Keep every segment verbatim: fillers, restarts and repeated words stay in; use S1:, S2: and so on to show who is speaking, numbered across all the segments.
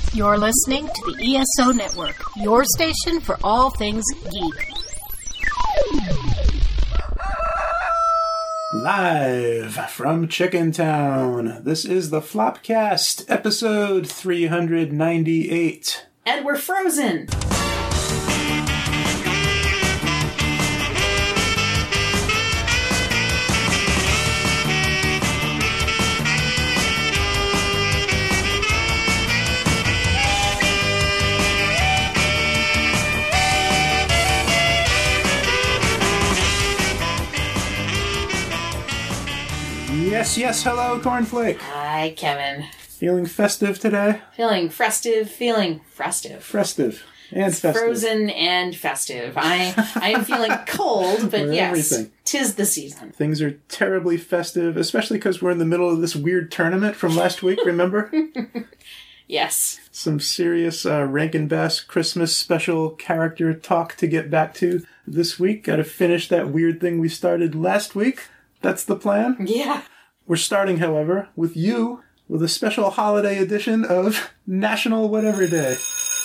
S1: You're listening to the E S O Network, your station for all things geek.
S2: Live from Chicken Town, this is the Flopcast, episode three ninety-eight.
S3: And we're frozen!
S2: Yes, yes, hello, Cornflake.
S3: Hi, Kevin.
S2: Feeling festive today?
S3: Feeling festive, feeling festive.
S2: Festive. And
S3: it's
S2: festive.
S3: Frozen and festive. I I am feeling cold, but
S2: We're
S3: yes,
S2: everything.
S3: 'Tis the season.
S2: Things are terribly festive, especially because we're in the middle of this weird tournament from last week, remember?
S3: Yes.
S2: Some serious uh, Rankin Bass Christmas special character talk to get back to this week. Gotta finish that weird thing we started last week. That's the plan.
S3: Yeah.
S2: We're starting, however, with you, with a special holiday edition of National Whatever Day.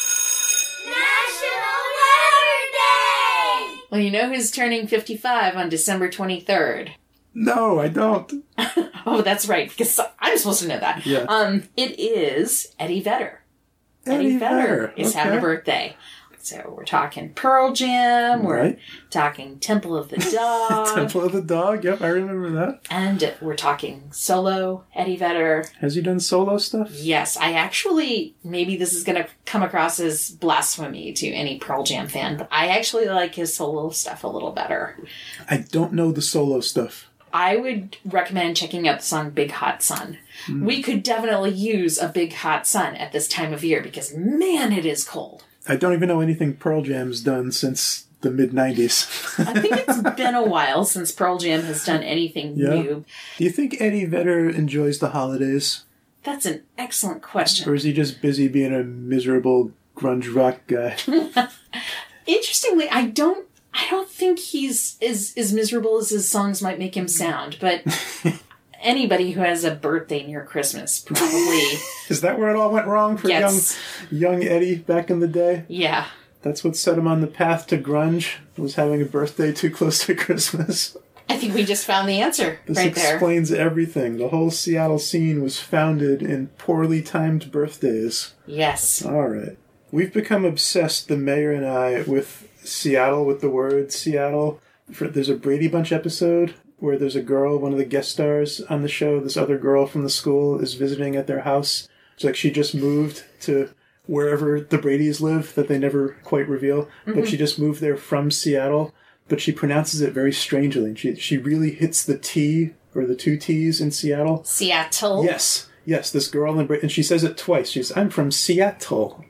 S4: National Whatever Day!
S3: Well, you know who's turning fifty-five on December twenty-third?
S2: No, I don't.
S3: Oh, that's right, because I'm supposed to know that.
S2: Yeah.
S3: Um, it is Eddie Vedder.
S2: Eddie,
S3: Eddie Vedder,
S2: Vedder
S3: is
S2: okay.
S3: having a birthday. So we're talking Pearl Jam, we're
S2: Right.
S3: talking Temple of the Dog,
S2: Temple of the Dog, yep, I remember that.
S3: and we're talking solo Eddie Vedder.
S2: Has he done solo stuff?
S3: Yes, I actually, maybe this is going to come across as blasphemy to any Pearl Jam fan, but I actually like his solo stuff a little better.
S2: I don't know the solo stuff.
S3: I would recommend checking out the song Big Hot Sun. Mm. We could definitely use a Big Hot Sun at this time of year because, man, it is cold.
S2: I don't even know anything Pearl Jam's done since the mid nineties.
S3: I think it's been a while since Pearl Jam has done anything
S2: yeah.
S3: new.
S2: Do you think Eddie Vedder enjoys the holidays?
S3: That's an excellent question.
S2: Or is he just busy being a miserable grunge rock guy?
S3: Interestingly, I don't I don't think he's as, as miserable as his songs might make him sound, but anybody who has a birthday near Christmas probably...
S2: Is that where it all went wrong for
S3: gets...
S2: young young Eddie back in the day?
S3: Yeah.
S2: That's what set him on the path to grunge, was having a birthday too close to Christmas.
S3: I think we just found the answer
S2: this
S3: right there. This
S2: explains everything. The whole Seattle scene was founded in poorly timed birthdays.
S3: Yes.
S2: All right. We've become obsessed, the mayor and I, with Seattle, with the word Seattle. For, there's a Brady Bunch episode where there's a girl, one of the guest stars on the show, this other girl from the school is visiting at their house. It's like she just moved to wherever the Bradys live that they never quite reveal, mm-hmm. but she just moved there from Seattle, but she pronounces it very strangely. She she really hits the T, or the two T's in Seattle.
S3: Seattle?
S2: Yes. Yes, this girl in Bra- and she says it twice. She says, I'm from Seattle.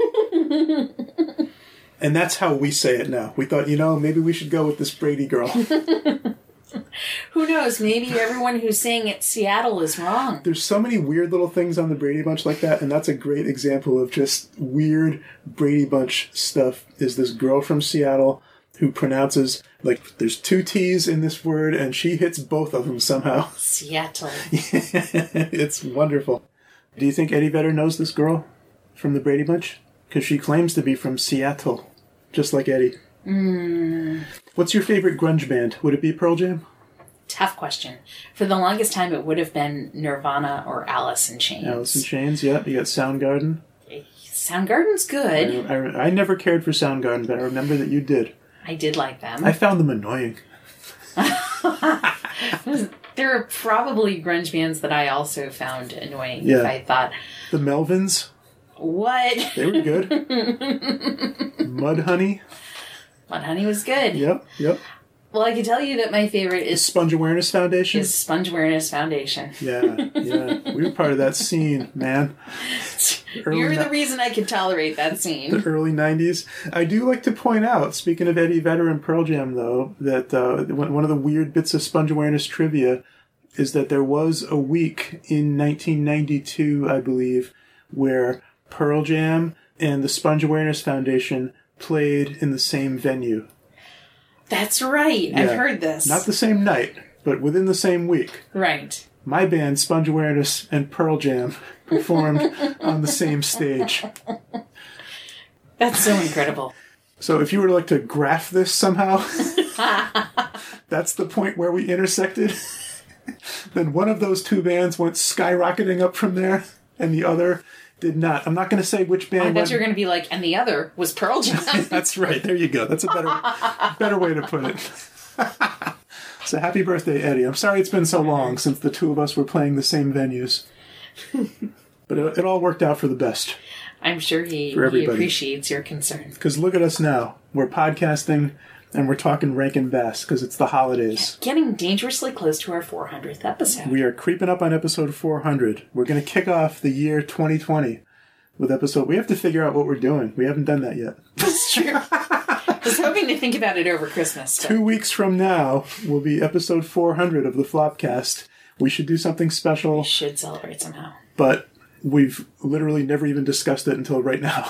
S2: And that's how we say it now. We thought, you know, maybe we should go with this Brady girl.
S3: Who knows? Maybe everyone who's saying it Seattle is wrong.
S2: There's so many weird little things on the Brady Bunch like that, and that's a great example of just weird Brady Bunch stuff, is this girl from Seattle who pronounces, like, there's two T's in this word, and she hits both of them somehow.
S3: Seattle.
S2: It's wonderful. Do you think Eddie Vedder knows this girl from the Brady Bunch? Because she claims to be from Seattle, just like Eddie.
S3: Mm.
S2: What's your favorite grunge band? Would it be Pearl Jam?
S3: Tough question. For the longest time, it would have been Nirvana or Alice in Chains.
S2: Alice in Chains, yeah. You got Soundgarden.
S3: Soundgarden's good.
S2: I, I, I never cared for Soundgarden, but I remember that you did.
S3: I did like them.
S2: I found them annoying.
S3: There are probably grunge bands that I also found annoying.
S2: Yeah.
S3: If I thought...
S2: The Melvins.
S3: What?
S2: They were good. Mudhoney.
S3: Mudhoney was good.
S2: Yep, yep.
S3: Well, I can tell you that my favorite is...
S2: Sponge Awareness Foundation?
S3: Is Sponge Awareness Foundation.
S2: Yeah, yeah. We were part of that scene, man.
S3: Early You're the ni- reason I could tolerate that scene.
S2: The early nineties. I do like to point out, speaking of Eddie Vedder and Pearl Jam, though, that uh, one of the weird bits of Sponge Awareness trivia is that there was a week in nineteen ninety-two, I believe, where Pearl Jam and the Sponge Awareness Foundation played in the same venue.
S3: That's right. Yeah. I've heard this.
S2: Not the same night, but within the same week.
S3: Right.
S2: my band, Sponge Awareness, and Pearl Jam performed on the same stage.
S3: That's so incredible.
S2: So if you were like to graph this somehow, that's the point where we intersected. Then one of those two bands went skyrocketing up from there, and the other did not. I'm not going to say which band.
S3: I thought
S2: went...
S3: you were going to be like, and the other was Pearl Jam.
S2: That's right. There you go. That's a better, better way to put it. So happy birthday, Eddie. I'm sorry it's been so long since the two of us were playing the same venues. But it, it all worked out for the best.
S3: I'm sure he,
S2: For
S3: he
S2: everybody.
S3: appreciates your concern.
S2: Because look at us now. We're podcasting and we're talking Rankin Bass because it's the holidays.
S3: Getting dangerously close to our four hundredth episode.
S2: We are creeping up on episode four hundred. We're going to kick off the year twenty twenty with episode... We have to figure out what we're doing. We haven't done that yet.
S3: That's true. I was hoping to think about it over Christmas. But...
S2: Two weeks from now will be episode four hundred of the Flopcast. We should do something special.
S3: We should celebrate somehow.
S2: But we've literally never even discussed it until right now.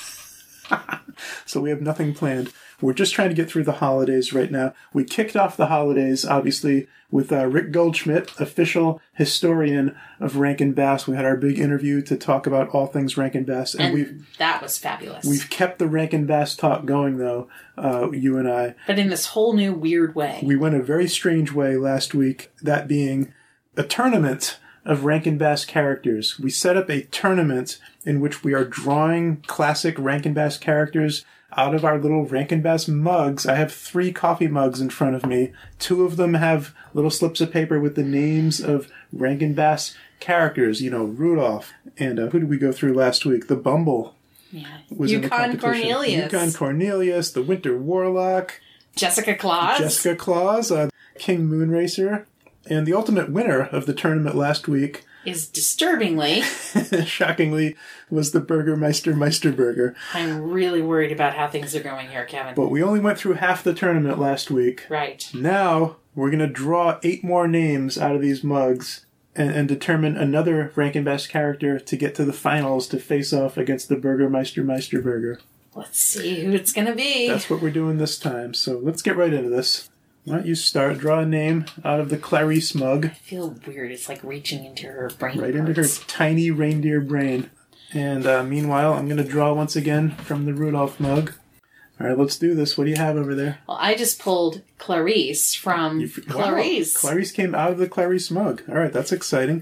S2: So we have nothing planned. We're just trying to get through the holidays right now. We kicked off the holidays, obviously, with uh, Rick Goldschmidt, official historian of Rankin Bass. We had our big interview to talk about all things Rankin Bass. And,
S3: And
S2: we've
S3: that was fabulous.
S2: we've kept the Rankin Bass talk going, though, uh, you and I.
S3: But in this whole new weird way.
S2: We went a very strange way last week, that being a tournament of Rankin Bass characters. We set up a tournament in which we are drawing classic Rankin Bass characters out of our little Rankin Bass mugs. I have three coffee mugs in front of me. Two of them have little slips of paper with the names of Rankin Bass characters. You know, Rudolph. And uh, who did we go through last week? The Bumble.
S3: Yeah.
S2: Was in the
S3: Yukon
S2: competition.
S3: Cornelius.
S2: Yukon Cornelius, the Winter Warlock,
S3: Jessica Claus.
S2: Jessica Claus, uh, King Moonracer. And the ultimate winner of the tournament last week,
S3: is disturbingly,
S2: shockingly, was the Burgermeister Meisterburger.
S3: I'm really worried about how things are going here, Kevin.
S2: But we only went through half the tournament last week.
S3: Right.
S2: Now, we're going to draw eight more names out of these mugs and, and determine another Rankin Bass character to get to the finals to face off against the Burgermeister Meisterburger.
S3: Let's see who it's going to be.
S2: That's what we're doing this time. So let's get right into this. Why don't you start? Draw a name out of the Clarice mug.
S3: I feel weird. It's like reaching into her brain.
S2: Right into her
S3: parts.
S2: tiny reindeer brain. And uh, meanwhile, I'm going to draw once again from the Rudolph mug. All right, let's do this. What do you have over there?
S3: Well, I just pulled Clarice from
S2: You-
S3: Clarice.
S2: Wow, Clarice came out of the Clarice mug. All right, that's exciting.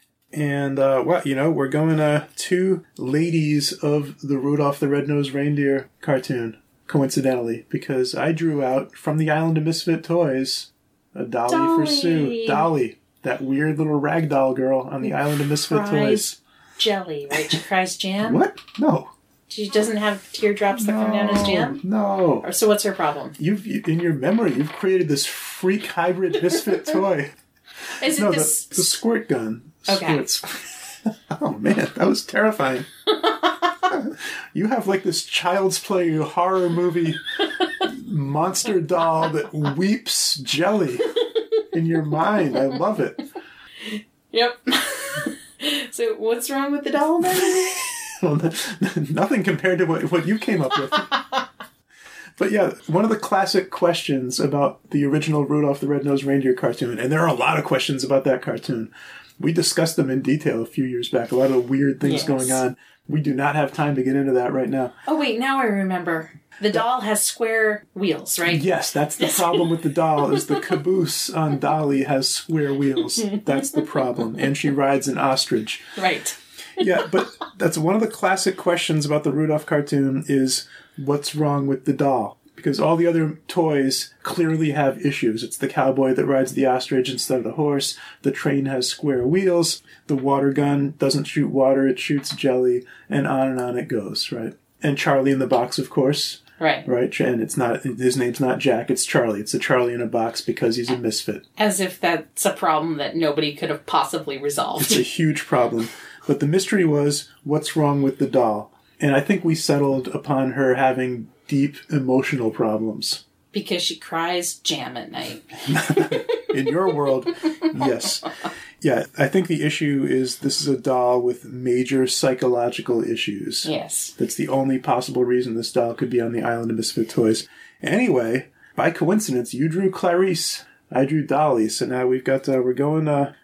S2: And, uh, well, you know, we're going uh, two ladies of the Rudolph the Red-Nosed Reindeer cartoon, coincidentally, because I drew out from the Island of Misfit Toys a Dolly,
S3: Dolly.
S2: for Sue. Dolly, that weird little ragdoll girl on the Island of Misfit
S3: Cries
S2: Toys.
S3: jelly, right? She cries jam.
S2: What? No.
S3: She doesn't have teardrops that come down as jam.
S2: No.
S3: Or so what's her problem?
S2: You've you, in your memory, you've created this freak hybrid misfit toy.
S3: Is it
S2: No,
S3: this?
S2: the, the squirt gun.
S3: Okay.
S2: Squirts. Oh man, that was terrifying. You have like this child's play horror movie monster doll that weeps jelly in your mind. I love it.
S3: Yep. So what's wrong with the doll then?
S2: Well, nothing compared to what, what you came up with. But yeah, one of the classic questions about the original Rudolph the Red-Nosed Reindeer cartoon, and there are a lot of questions about that cartoon. We discussed them in detail a few years back, a lot of the weird things
S3: Yes.
S2: going on. We do not have time to get into that right now.
S3: Oh wait, now I remember. The doll has square wheels, right?
S2: Yes, that's the problem with the doll, is the caboose on Dolly has square wheels. That's the problem. And she rides an ostrich.
S3: Right.
S2: Yeah, but that's one of the classic questions about the Rudolph cartoon is, what's wrong with the doll? Because all the other toys clearly have issues. It's the cowboy that rides the ostrich instead of the horse. The train has square wheels. The water gun doesn't shoot water, it shoots jelly. And on and on it goes, right? And Charlie in the Box, of course.
S3: Right.
S2: Right? And it's not, his name's not Jack, it's Charlie. It's a Charlie in a box because he's a misfit.
S3: As if that's a problem that nobody could have possibly resolved.
S2: It's a huge problem. But the mystery was, what's wrong with the doll? And I think we settled upon her having deep emotional problems.
S3: Because she cries jam at night.
S2: In your world, yes. Yeah, I think the issue is this is a doll with major psychological issues.
S3: Yes.
S2: That's the only possible reason this doll could be on the Island of Misfit Toys. Anyway, by coincidence, you drew Clarice. I drew Dolly. So now we've got, uh, we're going, uh,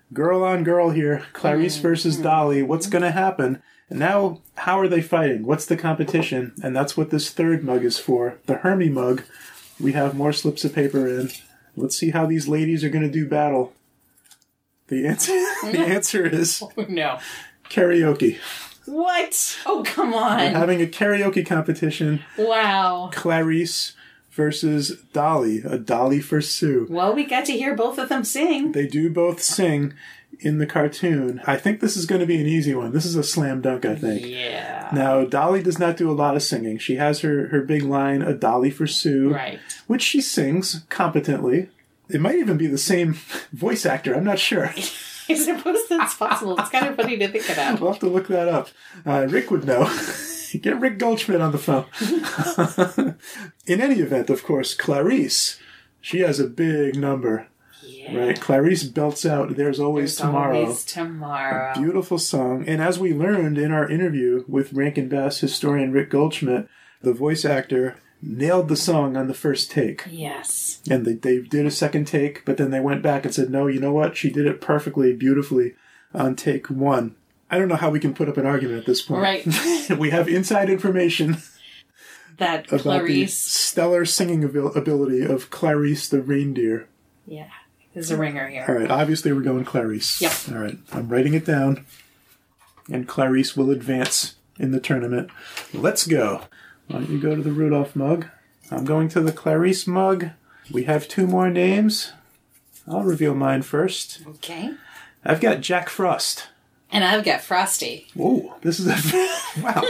S2: girl on girl here. Clarice
S3: Mm-hmm.
S2: versus Dolly. What's going to happen? And now, how are they fighting? What's the competition? And that's what this third mug is for. The Hermie mug. We have more slips of paper in. Let's see how these ladies are going to do battle. The answer, the answer is
S3: No.
S2: karaoke.
S3: What? Oh, come
S2: We're
S3: on.
S2: having a karaoke competition.
S3: Wow.
S2: Clarice versus Dolly. A Dolly for Sue.
S3: Well, we got to hear both of them sing.
S2: They do both sing in the cartoon. I think this is going to be an easy one. This is a slam dunk, I think.
S3: Yeah.
S2: Now, Dolly does not do a lot of singing. She has her, her big line, a Dolly for Sue,
S3: Right.
S2: which she sings competently. It might even be the same voice actor. I'm not sure.
S3: I suppose that's possible. It's kind of funny to think about.
S2: We'll have to look that up. Uh, Rick would know. Get Rick Goldschmidt on the phone. In any event, of course, Clarice, she has a big number.
S3: Yeah.
S2: Right? Clarice belts out There's Always
S3: There's
S2: Tomorrow.
S3: always tomorrow.
S2: Beautiful song. And as we learned in our interview with Rankin Bass historian Rick Goldschmidt, the voice actor nailed the song on the first take.
S3: Yes.
S2: And they, they did a second take, but then they went back and said, no, you know what? She did it perfectly, beautifully on take one. I don't know how we can put up an argument at this point.
S3: Right.
S2: We have inside information
S3: That
S2: about the
S3: Clarice.
S2: stellar singing abil- ability of Clarice the reindeer.
S3: Yeah. There's a ringer here.
S2: All right, obviously we're going Clarice.
S3: Yep.
S2: All right, I'm writing it down. And Clarice will advance in the tournament. Let's go. Why don't you go to the Rudolph mug? I'm going to the Clarice mug. We have two more names. I'll reveal mine first.
S3: Okay.
S2: I've got Jack Frost.
S3: And I've got Frosty.
S2: Whoa, this is a... wow.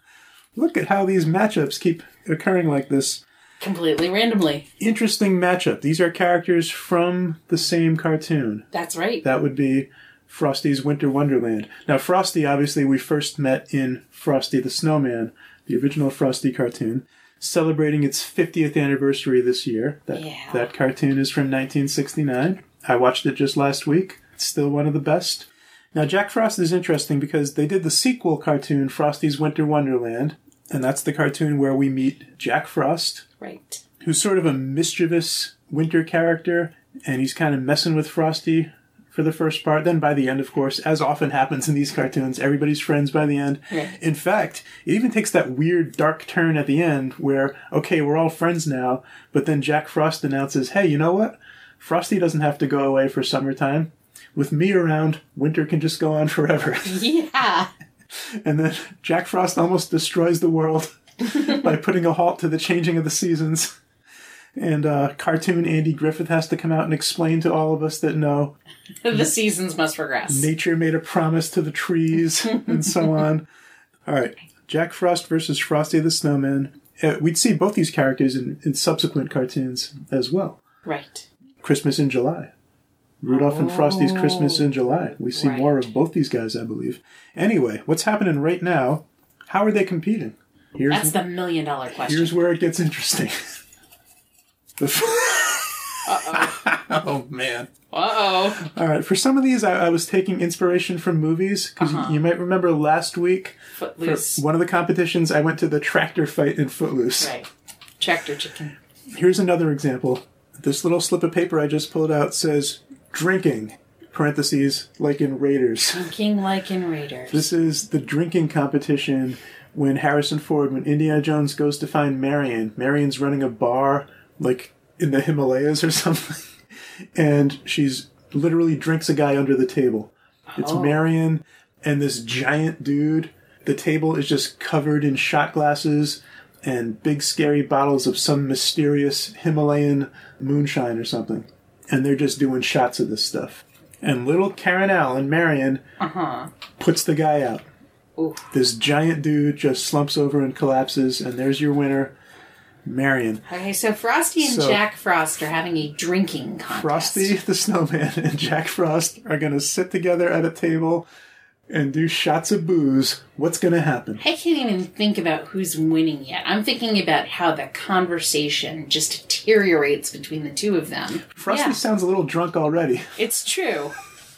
S2: Look at how these matchups keep occurring like this.
S3: Completely randomly.
S2: Interesting matchup. These are characters from the same cartoon.
S3: That's right.
S2: That would be Frosty's Winter Wonderland. Now, Frosty, obviously, we first met in Frosty the Snowman, the original Frosty cartoon, celebrating its fiftieth anniversary this year. That,
S3: Yeah.
S2: that cartoon is from nineteen sixty-nine. I watched it just last week. It's still one of the best. Now, Jack Frost is interesting because they did the sequel cartoon, Frosty's Winter Wonderland, and that's the cartoon where we meet Jack Frost,
S3: Right.
S2: who's sort of a mischievous winter character, and he's kind of messing with Frosty for the first part. Then by the end, of course, as often happens in these cartoons, everybody's friends by the end.
S3: Right.
S2: In fact, it even takes that weird dark turn at the end where, okay, we're all friends now, but then Jack Frost announces, hey, you know what? Frosty doesn't have to go away for summertime. With me around, winter can just go on forever.
S3: Yeah.
S2: And then Jack Frost almost destroys the world by putting a halt to the changing of the seasons. And uh, cartoon Andy Griffith has to come out and explain to all of us that no,
S3: The seasons must progress.
S2: nature made a promise to the trees and so on. All right, Jack Frost versus Frosty the Snowman. Uh, we'd see both these characters in, in subsequent cartoons as well.
S3: Right.
S2: Christmas in July. Rudolph and Frosty's Christmas in July. We see
S3: Right.
S2: more of both these guys, I believe. Anyway, what's happening right now? How are they competing? Here's
S3: That's the million dollar question.
S2: Here's where it gets interesting. The f-
S3: Uh-oh.
S2: oh, man.
S3: Uh-oh.
S2: All right, for some of these, I, I was taking inspiration from movies, because
S3: Uh-huh.
S2: you, you might remember last week, for
S3: Footloose.
S2: one of the competitions, I went to the tractor fight in Footloose.
S3: Right. Tractor chicken.
S2: Here's another example. This little slip of paper I just pulled out says, drinking, parentheses, like in Raiders.
S3: King like in Raiders.
S2: This is the drinking competition when Harrison Ford, when Indiana Jones goes to find Marion. Marion's running a bar, like in the Himalayas or something. And she's literally drinks a guy under the table. It's
S3: Oh.
S2: Marion and this giant dude. The table is just covered in shot glasses and big scary bottles of some mysterious Himalayan moonshine or something. And they're just doing shots of this stuff. And little Karen Allen, Marion,
S3: Uh-huh.
S2: puts the guy out.
S3: Ooh.
S2: This giant dude just slumps over and collapses, and there's your winner, Marion.
S3: Okay, so Frosty and
S2: So-
S3: Jack Frost are having a drinking contest.
S2: Frosty the Snowman and Jack Frost are going to sit together at a table and do shots of booze. What's going to happen?
S3: I can't even think about who's winning yet. I'm thinking about how the conversation just deteriorates between the two of them.
S2: Frosty
S3: Yeah,
S2: sounds a little drunk already.
S3: it's true.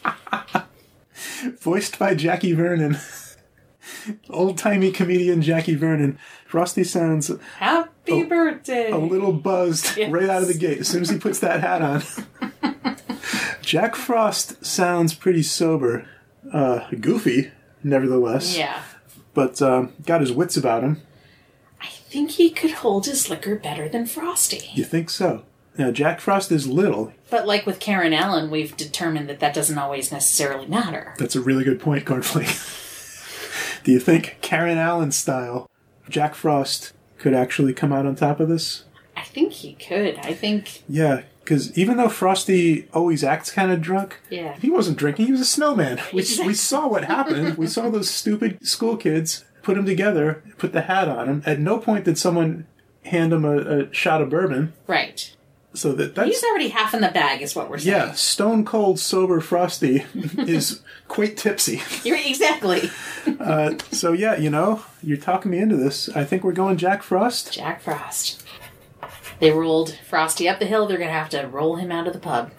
S2: Voiced by Jackie Vernon. Old-timey comedian Jackie Vernon. Frosty sounds
S3: Happy birthday.
S2: a little buzzed
S3: Yes.
S2: right out of the gate as soon as he puts that hat on. Jack Frost sounds pretty sober. Uh, goofy, nevertheless.
S3: Yeah.
S2: But um, got his wits about him.
S3: I think he could hold his liquor better than Frosty.
S2: You think so? Now, Jack Frost is little.
S3: But like with Karen Allen, we've determined that that doesn't always necessarily matter.
S2: That's a really good point, Cornflake. Do you think Karen Allen style Jack Frost could actually come out on top of this?
S3: I think he could. I think...
S2: Yeah, because even though Frosty always acts kind of drunk,
S3: Yeah.
S2: he wasn't drinking, he was a snowman. We,
S3: Exactly.
S2: we saw what happened. We saw those stupid school kids put him together, put the hat on him. At no point did someone hand him a, a shot of bourbon.
S3: Right.
S2: So that that's...
S3: He's already half in the bag, is what we're saying.
S2: Yeah, stone cold sober Frosty is quite tipsy.
S3: You're, exactly.
S2: Uh, so yeah, you know, you're talking me into this. I think we're going Jack Frost.
S3: Jack Frost. They rolled Frosty up the hill. They're going to have to roll him out of the pub.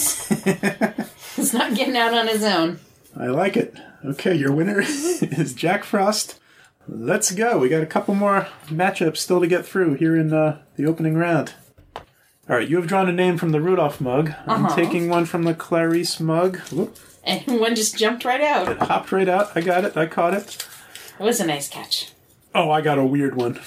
S3: He's not getting out on his own.
S2: I like it. Okay, your winner is Jack Frost. Let's go. We got a couple more matchups still to get through here in uh, the opening round. All right, you have drawn a name from the Rudolph mug. I'm
S3: Uh-huh.
S2: taking one from the Clarice mug. Whoop,
S3: And one just jumped right out.
S2: it hopped right out. I got it. I caught it.
S3: It was a nice catch.
S2: Oh, I got a weird one.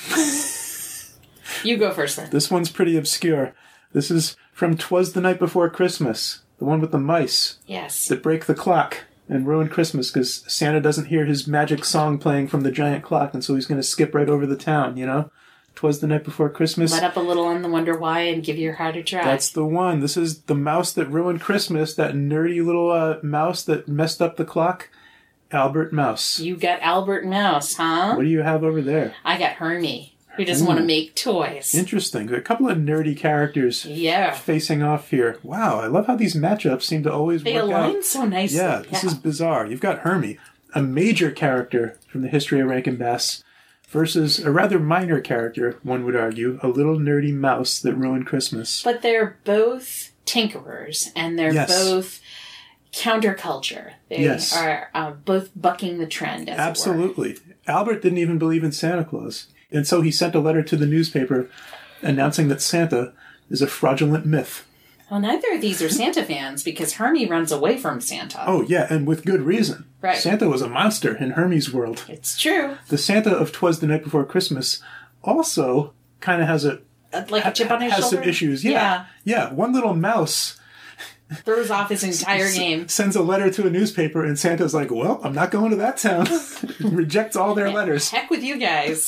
S3: You go first then.
S2: This one's pretty obscure. This is from 'Twas the Night Before Christmas, the one with the mice
S3: Yes.
S2: that break the clock and ruin Christmas because Santa doesn't hear his magic song playing from the giant clock, and so he's going to skip right over the town, you know? 'Twas the Night Before Christmas.
S3: Let up a little on the Wonder Why and give your heart a try.
S2: That's the one. This is the mouse that ruined Christmas, that nerdy little uh, mouse that messed up the clock. Albert Mouse.
S3: You got Albert Mouse, huh?
S2: What do you have over there?
S3: I got Hermie, who doesn't want to make toys.
S2: Interesting. A couple of nerdy characters
S3: Yeah.
S2: facing off here. Wow, I love how these matchups seem to always
S3: They
S2: work
S3: align
S2: out.
S3: so nicely.
S2: Yeah, this is bizarre. You've got Hermie, a major character from the history of Rankin Bass, versus a rather minor character, one would argue, a little nerdy mouse that ruined Christmas.
S3: But they're both tinkerers, and they're
S2: Yes.
S3: both counterculture. They
S2: Yes.
S3: are uh, both bucking the trend, as it were.
S2: Absolutely. Albert didn't even believe in Santa Claus. And so he sent a letter to the newspaper announcing that Santa is a fraudulent myth.
S3: Well, neither of these are Santa fans, because Hermie runs away from Santa.
S2: Oh, yeah, and with good reason.
S3: Right.
S2: Santa was a monster in Hermie's world.
S3: It's true.
S2: The Santa of 'Twas the Night Before Christmas also kind of has a
S3: Uh, like a chip on his
S2: has
S3: shoulder.
S2: some issues. Yeah. yeah. One little mouse
S3: Throws off his entire game.
S2: sends a letter to a newspaper, and Santa's like, well, I'm not going to that town. Rejects all their letters.
S3: Heck with you guys.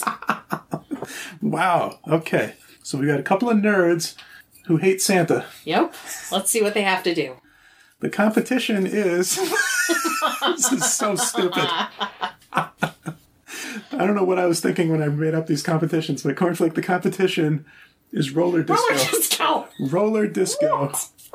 S2: Wow. Okay. So we got a couple of nerds who hate Santa.
S3: Yep. Let's see what they have to do.
S2: The competition is... This is so stupid. I don't know what I was thinking when I made up these competitions, but Cornflake, the competition is roller disco.
S3: Roller disco.
S2: Roller disco.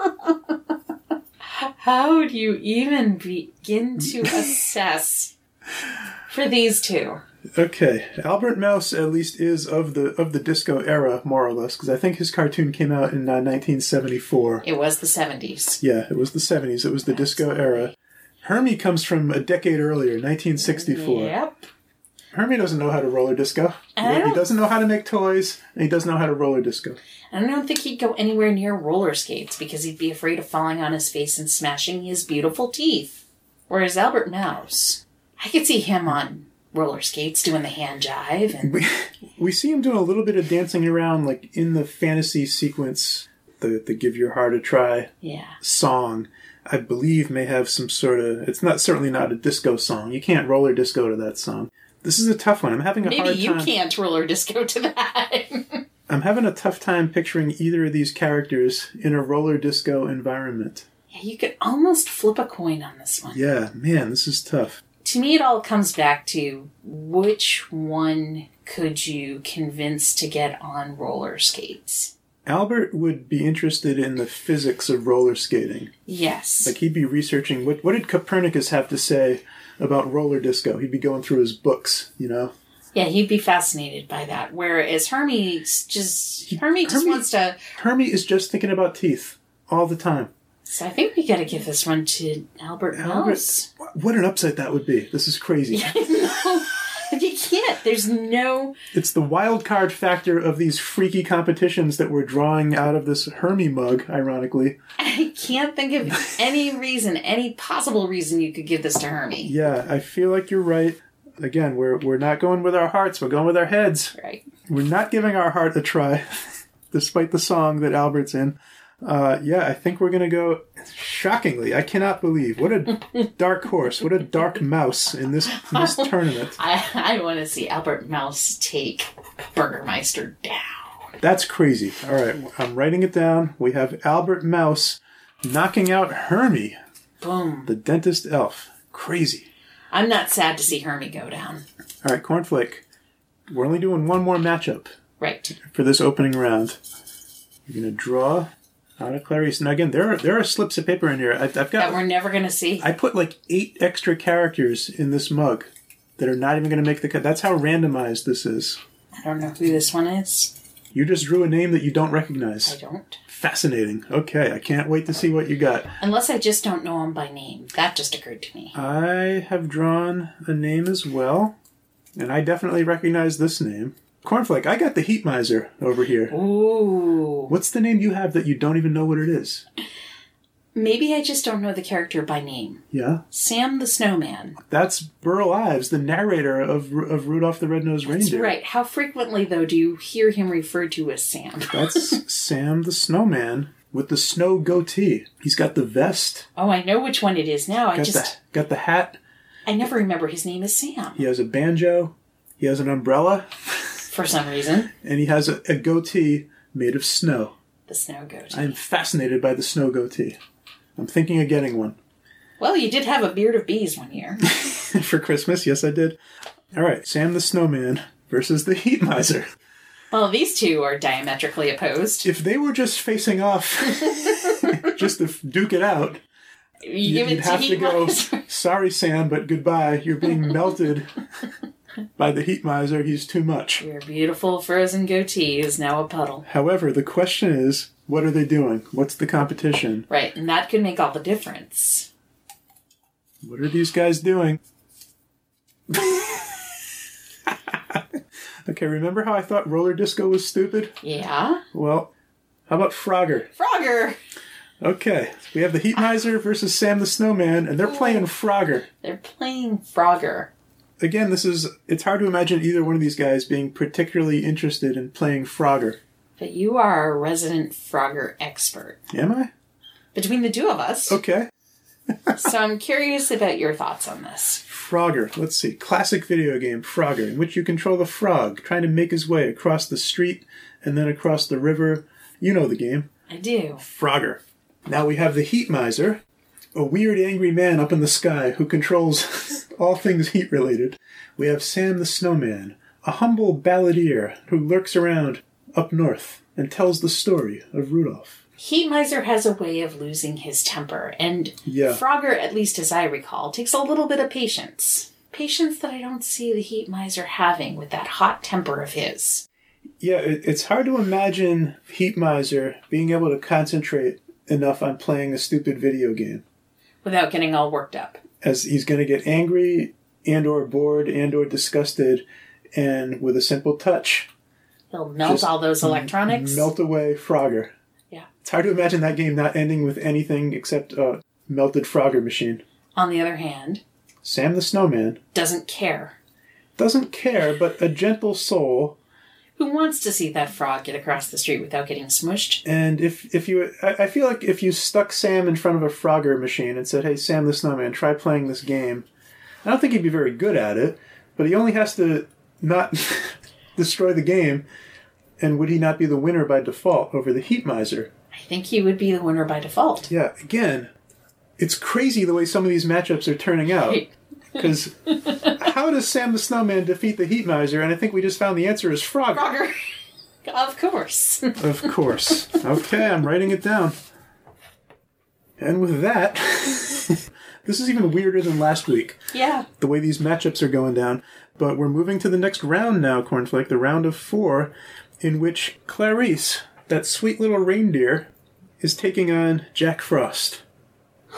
S3: How do you even begin to assess for these two?
S2: Okay, Albert Mouse at least is of the of the disco era, more or less, because I think his cartoon came out in uh, nineteen seventy-four.
S3: It was the seventies.
S2: Yeah, it was the seventies. It was the disco era. Hermie comes from a decade earlier, nineteen sixty-four.
S3: Yep.
S2: Hermie doesn't know how to roller disco.
S3: And I
S2: He
S3: don't-
S2: doesn't know how to make toys, and he doesn't know how to roller disco.
S3: I don't think he'd go anywhere near roller skates because he'd be afraid of falling on his face and smashing his beautiful teeth. Whereas Albert Mouse, I could see him on roller skates doing the hand jive and
S2: We, we see him doing a little bit of dancing around, like in the fantasy sequence, the the "Give Your Heart a Try"
S3: yeah.
S2: song. I believe may have some sort of. It's not certainly not a disco song. You can't roller disco to that song. This is a tough one. I'm having a
S3: Maybe
S2: hard
S3: you
S2: time.
S3: can't roller disco to that.
S2: I'm having a tough time picturing either of these characters in a roller disco environment.
S3: Yeah, you could almost flip a coin on this one.
S2: Yeah, man, this is tough.
S3: To me, it all comes back to which one could you convince to get on roller skates?
S2: Albert would be interested in the physics of roller skating.
S3: Yes.
S2: Like, he'd be researching, what, what did Copernicus have to say about roller disco? He'd be going through his books, you know?
S3: Yeah, he'd be fascinated by that. Whereas Hermie's just Hermie just
S2: Hermie-
S3: wants to.
S2: Hermie is just thinking about teeth all the time.
S3: So I think we got to give this one to Albert
S2: Albert,
S3: Mouse.
S2: what an upset that would be. This is crazy.
S3: No, you can't. There's no...
S2: It's the wild card factor of these freaky competitions that we're drawing out of this Hermie mug, ironically.
S3: I can't think of any reason, any possible reason you could give this to Hermie.
S2: Yeah, I feel like you're right. Again, we're we're not going with our hearts, we're going with our heads.
S3: Right.
S2: We're not giving our heart a try, despite the song that Albert's in. Uh, yeah, I think we're going to go... Shockingly, I cannot believe. What a dark horse. What a dark mouse in this, in this tournament.
S3: I, I want to see Albert Mouse take Burgermeister down.
S2: That's crazy. All right, I'm writing it down. We have Albert Mouse knocking out Hermie,
S3: Boom.
S2: the dentist elf. Crazy.
S3: I'm not sad to see Hermie go down.
S2: All right, Cornflake. We're only doing one more matchup
S3: Right.
S2: for this opening round. You're going to draw out of Clarice. Now, again, there are, there are slips of paper in here. I, I've got...
S3: That we're never going to see.
S2: I put like eight extra characters in this mug that are not even going to make the cut. That's how randomized this is.
S3: I don't know who this one is.
S2: You just drew a name that you don't recognize.
S3: I don't.
S2: Fascinating. Okay, I can't wait to see what you got.
S3: Unless I just don't know him by name. That just occurred to me.
S2: I have drawn a name as well, and I definitely recognize this name. Cornflake, I got the Heat Miser over here.
S3: Ooh.
S2: What's the name you have that you don't even know what it is?
S3: Maybe I just don't know the character by name.
S2: Yeah?
S3: Sam the Snowman.
S2: That's Burl Ives, the narrator of of Rudolph the Red-Nosed
S3: That's
S2: Reindeer.
S3: right. How frequently, though, do you hear him referred to as Sam?
S2: That's Sam the Snowman with the snow goatee. He's got the vest.
S3: Oh, I know which one it is now. I
S2: Got
S3: just...
S2: the got the hat.
S3: I never remember his name is Sam.
S2: He has a banjo. He has an umbrella.
S3: For some reason.
S2: And he has a, a goatee made of snow.
S3: The snow goat.
S2: I am fascinated by the snow goatee. I'm thinking of getting one.
S3: Well, you did have a beard of bees one year.
S2: For Christmas, yes I did. All right, Sam the Snowman versus the Heat Miser.
S3: Well, these two are diametrically opposed.
S2: If they were just facing off, just to duke it out,
S3: You give
S2: you'd
S3: it to
S2: have to
S3: Heat
S2: go,
S3: Miser.
S2: sorry Sam, but goodbye. You're being melted by the Heat Miser. He's too much.
S3: Your beautiful frozen goatee is now a puddle.
S2: However, the question is, what are they doing? What's the competition?
S3: Right, and that could make all the difference.
S2: What are these guys doing? Okay, remember how I thought roller disco was stupid?
S3: Yeah?
S2: Well, how about Frogger?
S3: Frogger!
S2: Okay, we have the Heat Miser versus Sam the Snowman, and they're playing Frogger.
S3: They're playing Frogger.
S2: Again, this is, it's hard to imagine either one of these guys being particularly interested in playing Frogger.
S3: But you are a resident Frogger expert.
S2: Am I?
S3: Between the two of us.
S2: Okay.
S3: So I'm curious about your thoughts on this.
S2: Frogger. Let's see. Classic video game, Frogger, in which you control a frog trying to make his way across the street and then across the river. You know the game.
S3: I do.
S2: Frogger. Now we have the Heat Miser, a weird angry man up in the sky who controls all things heat related. We have Sam the Snowman, a humble balladeer who lurks around up north and tells the story of Rudolph.
S3: Heat Miser has a way of losing his temper, and
S2: Yeah.
S3: Frogger, at least as I recall, takes a little bit of patience. Patience that I don't see the Heat Miser having with that hot temper of his.
S2: Yeah, it, it's hard to imagine Heat Miser being able to concentrate enough on playing a stupid video game.
S3: Without getting all worked up.
S2: As he's going to get angry and or bored and or disgusted, and with a simple touch,
S3: He'll melt
S2: Just
S3: all those electronics.
S2: melt away Frogger.
S3: Yeah.
S2: It's hard to imagine that game not ending with anything except a melted Frogger machine.
S3: On the other hand,
S2: Sam the Snowman
S3: doesn't care.
S2: doesn't care, but a gentle soul.
S3: Who wants to see that frog get across the street without getting smushed?
S2: And if if you, I, I feel like if you stuck Sam in front of a Frogger machine and said, "Hey, Sam the Snowman, try playing this game," I don't think he'd be very good at it. But he only has to not destroy the game, and would he not be the winner by default over the Heat Miser?
S3: I think he would be the winner by default.
S2: Yeah. Again, it's crazy the way some of these matchups are turning out. Because how does Sam the Snowman defeat the Heat Miser? And I think we just found the answer is Frogger.
S3: Frogger! Of course.
S2: Of course. Okay, I'm writing it down. And with that, this is even weirder than last week,
S3: Yeah.
S2: the way these matchups are going down. But we're moving to the next round now, Cornflake, the round of four, in which Clarice, that sweet little reindeer, is taking on Jack Frost.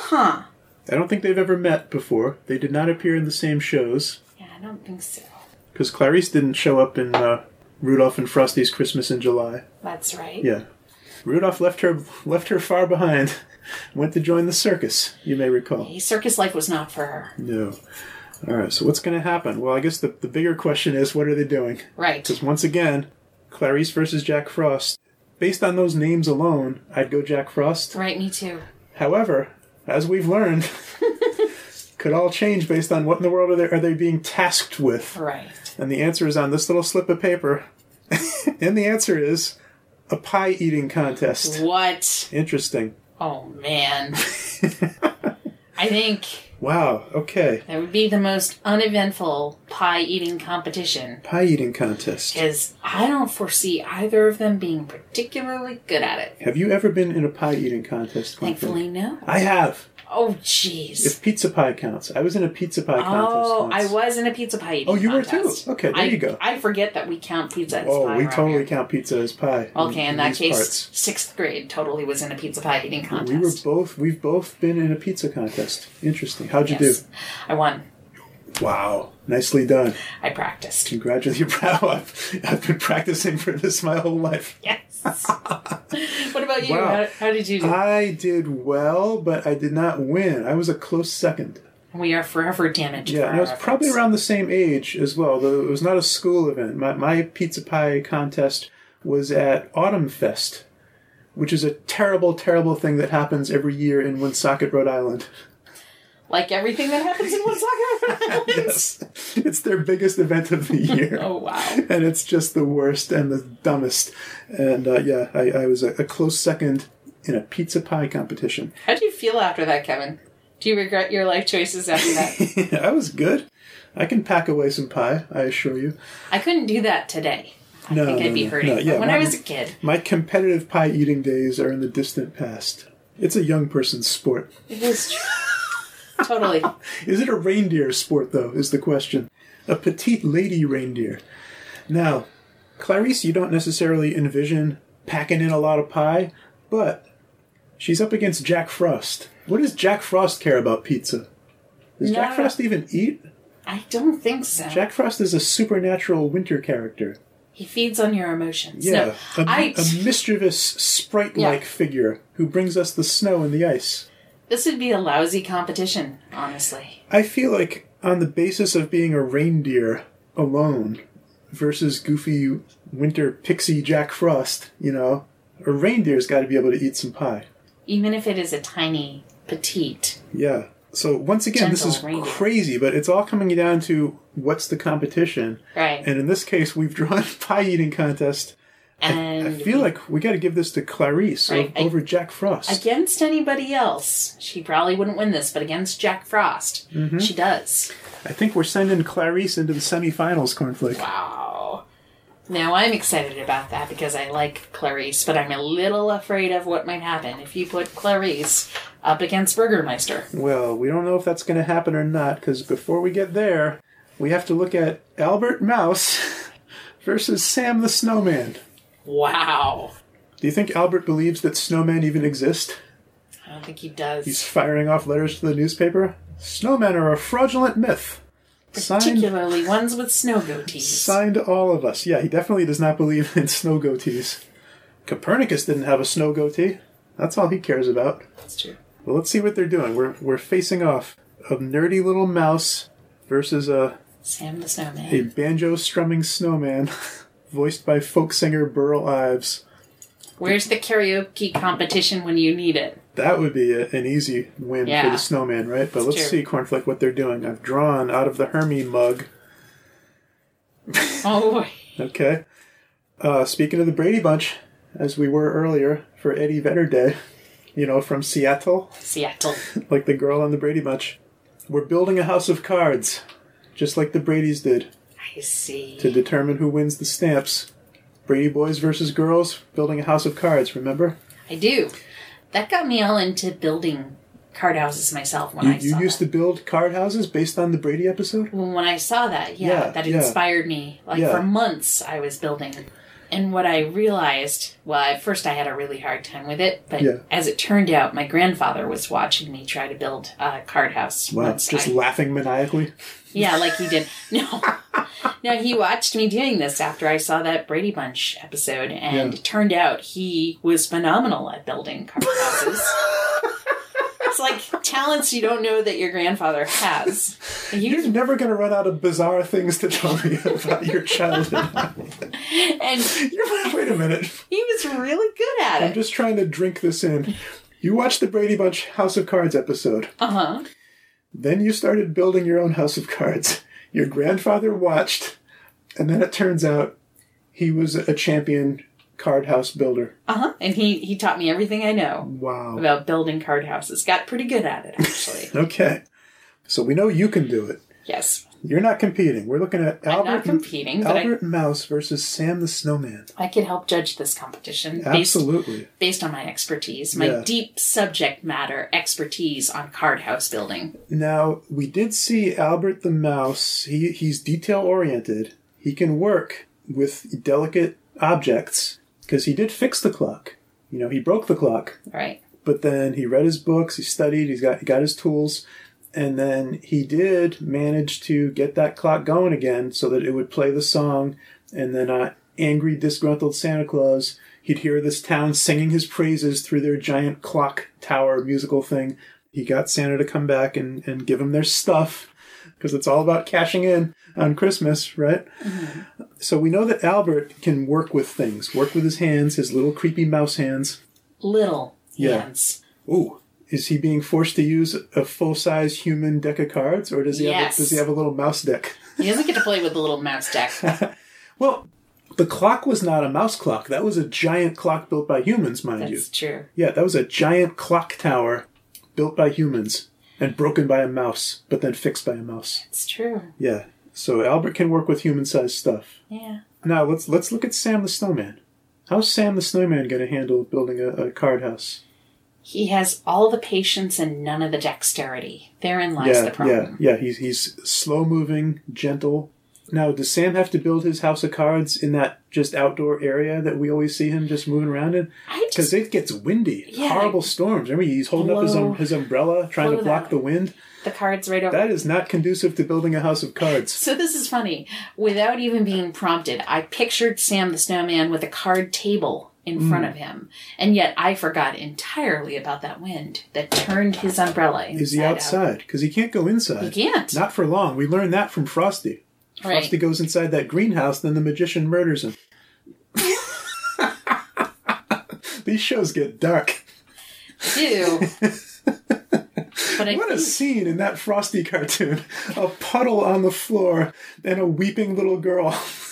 S3: Huh.
S2: I don't think they've ever met before. They did not appear in the same shows.
S3: Yeah, I don't think so.
S2: Because Clarice didn't show up in uh, Rudolph and Frosty's Christmas in July.
S3: That's right.
S2: Yeah. Rudolph left her left her far behind. Went to join the circus, you may recall.
S3: Hey, circus life was not for her.
S2: No. All right, so what's going to happen? Well, I guess the, the bigger question is, what are they doing?
S3: Right.
S2: Because once again, Clarice versus Jack Frost. Based on those names alone, I'd go Jack Frost.
S3: Right, me too.
S2: However, as we've learned, could all change based on what in the world are they, are they being tasked with.
S3: Right.
S2: And the answer is on this little slip of paper. And the answer is a pie eating contest.
S3: What?
S2: Interesting.
S3: Oh, man. I think
S2: Wow, okay.
S3: that would be the most uneventful pie-eating competition.
S2: Pie eating contest.
S3: Because I don't foresee either of them being particularly good at it.
S2: Have you ever been in a pie eating contest? Quentin?
S3: Thankfully, no.
S2: I have.
S3: Oh, jeez.
S2: If pizza pie counts. I was in a pizza pie contest
S3: Oh,
S2: once.
S3: I was in a pizza pie eating
S2: Oh, you were
S3: contest.
S2: too? Okay, there
S3: I,
S2: you go.
S3: I forget that we count pizza as
S2: Oh,
S3: pie
S2: we
S3: around
S2: totally
S3: here.
S2: count pizza as pie.
S3: Okay, in that
S2: these
S3: case,
S2: parts.
S3: sixth grade totally was in a pizza pie eating contest.
S2: We were both, we've both been in a pizza contest. Interesting. How'd you
S3: Yes.
S2: do?
S3: I won.
S2: Wow. Nicely done.
S3: I practiced.
S2: Congratulations. Bravo. I've, I've been practicing for this my whole life.
S3: Yes. What about you?
S2: Wow.
S3: How, how did you do?
S2: I did well, but I did not win. I was a close second.
S3: We are forever damaged.
S2: Yeah,
S3: for
S2: and I was
S3: our
S2: probably
S3: efforts.
S2: around the same age as well, though it was not a school event. My, my pizza pie contest was at Autumn Fest, which is a terrible, terrible thing that happens every year in Woonsocket, Rhode Island.
S3: Like everything that happens in Woonsocket.
S2: Yes. It's their biggest event of the year.
S3: Oh, wow.
S2: And it's just the worst and the dumbest. And uh, yeah, I, I was a, a close second in a pizza pie competition.
S3: How do you feel after that, Kevin? Do you regret your life choices after that?
S2: I was good. I can pack away some pie, I assure you.
S3: I couldn't do that today. I
S2: No,
S3: think I'd
S2: no,
S3: be
S2: no,
S3: hurting.
S2: no, yeah,
S3: But when
S2: my-
S3: I was a kid,
S2: My competitive pie eating days are in the distant past. It's a young person's sport.
S3: it was true. Totally.
S2: Is it a reindeer sport, though, is the question. A petite lady reindeer. Now, Clarice, you don't necessarily envision packing in a lot of pie, but she's up against Jack Frost. What does Jack Frost care about pizza? Does Jack
S3: No.
S2: Frost even eat?
S3: I don't think so.
S2: Jack Frost is a supernatural winter character.
S3: He feeds on your emotions.
S2: Yeah,
S3: No,
S2: a,
S3: I,
S2: a mischievous, sprite-like
S3: Yeah.
S2: figure who brings us the snow and the ice.
S3: this would be a lousy competition, honestly.
S2: I feel like on the basis of being a reindeer alone versus goofy winter pixie Jack Frost, you know, a reindeer's got to be able to eat some pie.
S3: Even if it is a tiny, petite.
S2: Yeah. So once again, this
S3: Gentle
S2: is
S3: reindeer.
S2: crazy, but it's all coming down to what's the competition.
S3: Right.
S2: And in this case, we've drawn pie eating contest.
S3: And
S2: I feel like we got to give this to Clarice
S3: Right.
S2: o- over Jack Frost.
S3: against anybody else, she probably wouldn't win this, but against Jack Frost,
S2: Mm-hmm.
S3: she does.
S2: I think we're sending Clarice into the semifinals, Cornflake.
S3: Wow. Now, I'm excited about that because I like Clarice, but I'm a little afraid of what might happen if you put Clarice up against Burgermeister.
S2: Well, we don't know if that's going to happen or not, because before we get there, we have to look at Albert Mouse versus Sam the Snowman.
S3: Wow.
S2: Do you think Albert believes that snowmen even exist?
S3: I don't think he does.
S2: He's firing off letters to the newspaper. Snowmen are a fraudulent myth. Signed,
S3: Particularly ones with snow goatees.
S2: signed to all of us. Yeah, he definitely does not believe in snow goatees. Copernicus didn't have a snow goatee. That's all he cares about.
S3: That's true.
S2: Well, let's see what they're doing. We're we're facing off a nerdy little mouse versus a,
S3: Sam the Snowman.
S2: a banjo strumming snowman voiced by folk singer Burl Ives.
S3: Where's the karaoke competition when you need it?
S2: That would be a, an easy win
S3: Yeah.
S2: for the snowman, right? But
S3: It's
S2: let's
S3: true.
S2: see, Cornflake, what they're doing. I've drawn out of the Hermie mug.
S3: Oh boy.
S2: Okay. Uh, speaking of the Brady Bunch, as we were earlier for Eddie Vedder Day, you know, from Seattle,
S3: Seattle.
S2: like the girl on the Brady Bunch, we're building a house of cards, just like the Bradys did,
S3: I see.
S2: to determine who wins the stamps. Brady boys versus girls, building a house of cards, remember?
S3: I do. That got me all into building card houses myself when
S2: You,
S3: I
S2: you
S3: saw
S2: used
S3: that.
S2: to build card houses based on the Brady episode?
S3: Well, when I saw that, yeah,
S2: Yeah,
S3: that
S2: yeah.
S3: inspired me. Like
S2: Yeah.
S3: for months I was building. And what I realized, well, at first I had a really hard time with it, but
S2: Yeah.
S3: as it turned out, my grandfather was watching me try to build a card house.
S2: Wow,
S3: once
S2: just
S3: I-
S2: laughing maniacally?
S3: Yeah, like he did. No. Now, he watched me doing this after I saw that Brady Bunch episode, and
S2: Yeah.
S3: it turned out he was phenomenal at building card houses. It's like talents you don't know that your grandfather has. He
S2: You're
S3: was,
S2: never going to run out of bizarre things to tell me about your childhood.
S3: and
S2: You're, wait a minute.
S3: he was really good at
S2: I'm
S3: it.
S2: just trying to drink this in. You watched the Brady Bunch House of Cards episode.
S3: Uh-huh.
S2: Then you started building your own house of cards. Your grandfather watched, and then it turns out he was a champion card house builder.
S3: Uh-huh. And he, he taught me everything I know
S2: Wow.
S3: about building card houses. Got pretty good at it, actually.
S2: Okay. So we know you can do it.
S3: Yes.
S2: You're not competing. We're looking at
S3: I'm
S2: Albert,
S3: not competing, but I,
S2: Albert Mouse versus Sam the Snowman.
S3: I could help judge this competition based,
S2: Absolutely.
S3: based on my expertise, my
S2: Yeah.
S3: deep subject matter expertise on card house building.
S2: Now, we did see Albert the Mouse. He He's detail-oriented. He can work with delicate objects because he did fix the clock. You know, he broke the clock.
S3: Right.
S2: But then he read his books, he studied, he's got he got his tools, and then he did manage to get that clock going again so that it would play the song, and then uh, angry, disgruntled Santa Claus, he'd hear this town singing his praises through their giant clock tower musical thing. He got Santa to come back and, and give him their stuff, because it's all about cashing in on Christmas, right? Mm-hmm. So we know that Albert can work with things, work with his hands, his little creepy mouse hands.
S3: Little
S2: Yeah.
S3: hands.
S2: Ooh. Is he being forced to use a full-size human deck of cards, or does he have
S3: Yes.
S2: a, does he have a little mouse deck?
S3: He doesn't get to play with the little mouse deck.
S2: Well, the clock was not a mouse clock. That was a giant clock built by humans, mind you.
S3: That's true.
S2: Yeah, that was a giant clock tower built by humans and broken by a mouse, but then fixed by a mouse.
S3: It's true.
S2: Yeah. So Albert can work with human-sized stuff.
S3: Yeah.
S2: Now let's let's look at Sam the Snowman. How's Sam the Snowman going to handle building a, a card house?
S3: He has all the patience and none of the dexterity. Therein lies
S2: Yeah,
S3: the
S2: yeah,
S3: problem.
S2: yeah. He's he's slow moving, gentle. Now, does Sam have to build his house of cards in that just outdoor area that we always see him just moving around in?
S3: I
S2: Because
S3: just,
S2: it gets windy,
S3: Yeah.
S2: horrible storms. Remember, he's holding up his
S3: Blow-
S2: um, his umbrella, trying to
S3: blow
S2: block
S3: that.
S2: the wind.
S3: the cards right over.
S2: That is not conducive to building a house of cards.
S3: So this is funny. Without even being prompted, I pictured Sam the Snowman with a card table in
S2: Mm.
S3: front of him. And yet I forgot entirely about that wind that turned his umbrella inside
S2: Is he
S3: out.
S2: outside? Because he can't go inside.
S3: He can't.
S2: Not for long. We learned that from Frosty.
S3: Right.
S2: Frosty goes inside that greenhouse, then the magician murders him. These shows get dark.
S3: Do. But I
S2: What a
S3: think
S2: scene in that Frosty cartoon. A puddle on the floor and a weeping little girl.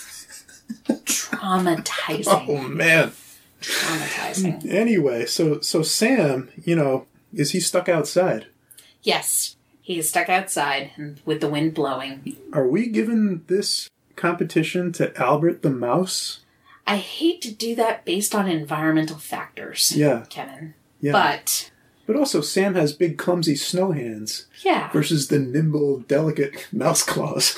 S3: traumatizing.
S2: Oh, man.
S3: Traumatizing.
S2: Anyway, so so Sam, you know, is he stuck outside?
S3: Yes. He is stuck outside and with the wind blowing.
S2: Are we giving this competition to Albert the Mouse?
S3: I hate to do that based on environmental factors,
S2: Yeah.
S3: Kevin.
S2: Yeah.
S3: But,
S2: But also, Sam has big, clumsy snow hands
S3: yeah.
S2: versus the nimble, delicate mouse claws.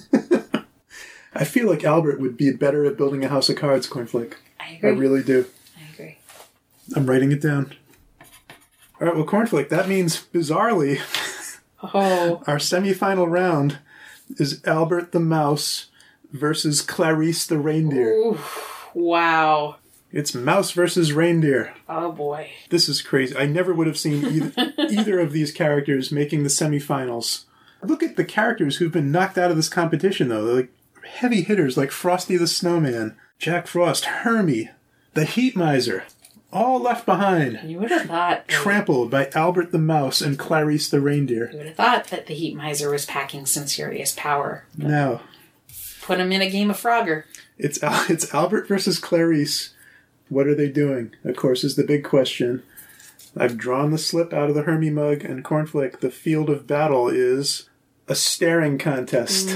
S2: I feel like Albert would be better at building a house of cards, Cornflake.
S3: I
S2: I
S3: agree.
S2: really do.
S3: I agree.
S2: I'm writing it down. All right, well, Cornflake, that means, bizarrely,
S3: Oh,
S2: our semifinal round is Albert the Mouse versus Clarice the Reindeer.
S3: ooh, wow.
S2: It's mouse versus reindeer.
S3: Oh boy.
S2: This is crazy. I never would have seen either, either of these characters making the semifinals. Look at the characters who've been knocked out of this competition, though. They're like heavy hitters like Frosty the Snowman, Jack Frost, Hermie, the Heat Miser, all left behind,
S3: You would have thought.
S2: trampled by Albert the Mouse and Clarice the Reindeer.
S3: You would have thought that the Heat Miser was packing some serious power.
S2: Now,
S3: Put him in a game of Frogger.
S2: it's Al- it's Albert versus Clarice. What are they doing? Of course, is the big question. I've drawn the slip out of the Hermie mug, and Cornflake, the field of battle is a staring contest.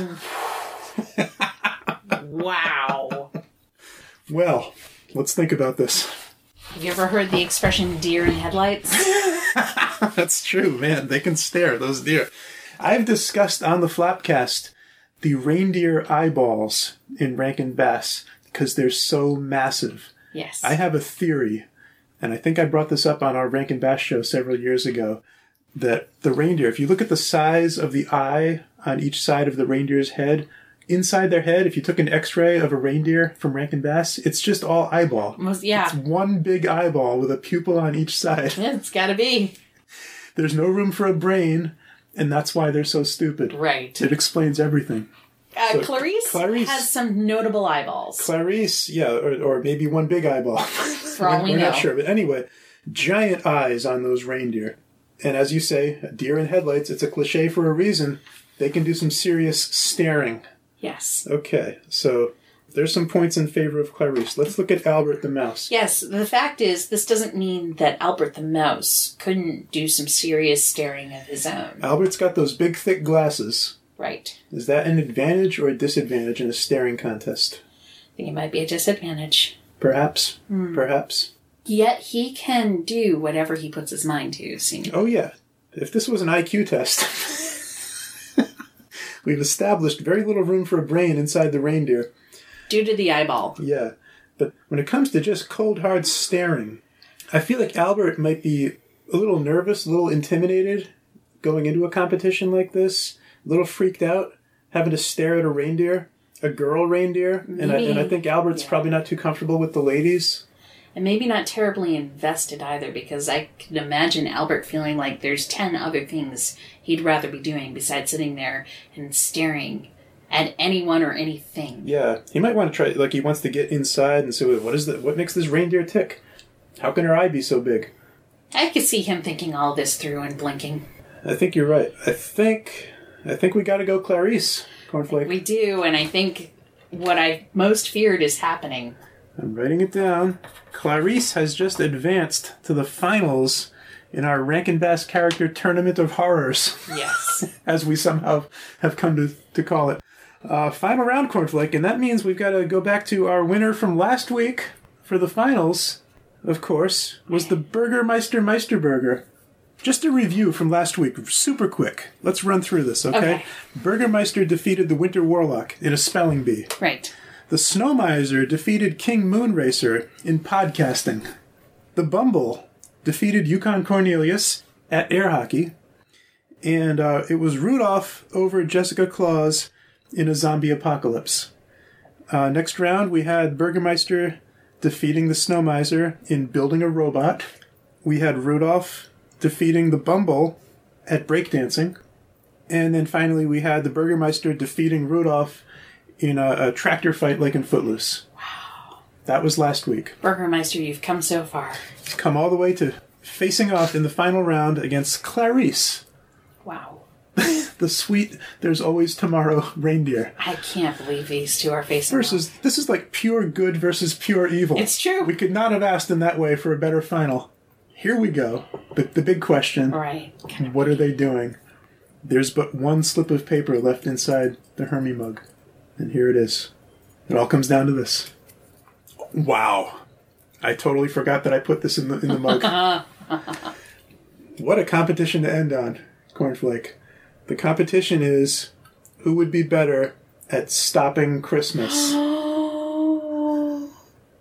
S3: Wow.
S2: Well, let's think about this.
S3: Have you ever heard the expression deer in headlights?
S2: That's true, man. They can stare, those deer. I've discussed on the Flapcast the reindeer eyeballs in Rankin Bass because they're so massive.
S3: Yes.
S2: I have a theory, and I think I brought this up on our Rankin Bass show several years ago, that the reindeer, if you look at the size of the eye on each side of the reindeer's head, inside their head, if you took an x-ray of a reindeer from Rankin Bass, it's just all eyeball.
S3: Most, yeah.
S2: It's one big eyeball with a pupil on each side.
S3: Yeah, it's gotta be.
S2: There's no room for a brain, and that's why they're so stupid.
S3: Right.
S2: It explains everything.
S3: Uh,
S2: So,
S3: Clarice,
S2: Clarice-
S3: has some notable eyeballs.
S2: Clarice, yeah, or, or maybe one big eyeball.
S3: For all we
S2: We're
S3: know.
S2: not sure. But anyway, giant eyes on those reindeer. And as you say, a deer in headlights, it's a cliche for a reason. They can do some serious staring.
S3: Yes.
S2: Okay, so there's some points in favor of Clarice. Let's look at Albert the mouse.
S3: Yes, the fact is, this doesn't mean that Albert the mouse couldn't do some serious staring of his own.
S2: Albert's got those big, thick glasses.
S3: Right.
S2: Is that an advantage or a disadvantage in a staring contest?
S3: I think it might be a disadvantage.
S2: Perhaps. Perhaps.
S3: Yet he can do whatever he puts his mind to, seemingly.
S2: Oh, yeah. If this was an I Q test, we've established very little room for a brain inside the reindeer.
S3: Due to the eyeball.
S2: Yeah. But when it comes to just cold, hard staring, I feel like Albert might be a little nervous, a little intimidated going into a competition like this, a little freaked out, having to stare at a reindeer, a girl reindeer. And I, and I think Albert's
S3: Yeah.
S2: probably not too comfortable with the ladies.
S3: And maybe not terribly invested either, because I can imagine Albert feeling like there's ten other things he'd rather be doing besides sitting there and staring at anyone or anything.
S2: Yeah, he might want to try, like he wants to get inside and say, what is that? What makes this reindeer tick? How can her eye be so big?
S3: I could see him thinking all this through and blinking.
S2: I think you're right. I think, I think we got to go Clarice, Cornflake.
S3: We do, and I think what I most feared is happening.
S2: I'm writing it down. Clarice has just advanced to the finals in our Rankin Bass Character Tournament of Horrors,
S3: Yes.
S2: as we somehow have come to, to call it. Uh, final round, Cornflake, and that means we've got to go back to our winner from last week for the finals, of course, was the Burgermeister Meisterburger. Just a review from last week, super quick. Let's run through this, okay?
S3: Okay.
S2: Burgermeister defeated the Winter Warlock in a spelling bee.
S3: Right.
S2: The Snowmiser defeated King Moonracer in podcasting. The Bumble defeated Yukon Cornelius at air hockey. And uh, it was Rudolph over Jessica Claus in a zombie apocalypse. Uh, next round, we had Burgermeister defeating the Snowmiser in building a robot. We had Rudolph defeating the Bumble at breakdancing. And then finally, we had the Burgermeister defeating Rudolph in a, a tractor fight like in Footloose. Wow. That was last week.
S3: Burgermeister, you've come so far.
S2: It's come all the way to facing off in the final round against Clarice,
S3: Wow.
S2: the sweet There's Always Tomorrow reindeer.
S3: I can't believe these two are facing
S2: Versus, this is like pure good versus pure evil.
S3: It's true.
S2: We could not have asked in that way for a better final. Here we go. The, the big question.
S3: off. Right.
S2: What are they doing? There's but one slip of paper left inside the Hermie mug. And here it is. It all comes down to this. Wow. I totally forgot that I put this in the in the mug. What a competition to end on, Cornflake. The competition is who would be better at stopping Christmas.
S3: Oh.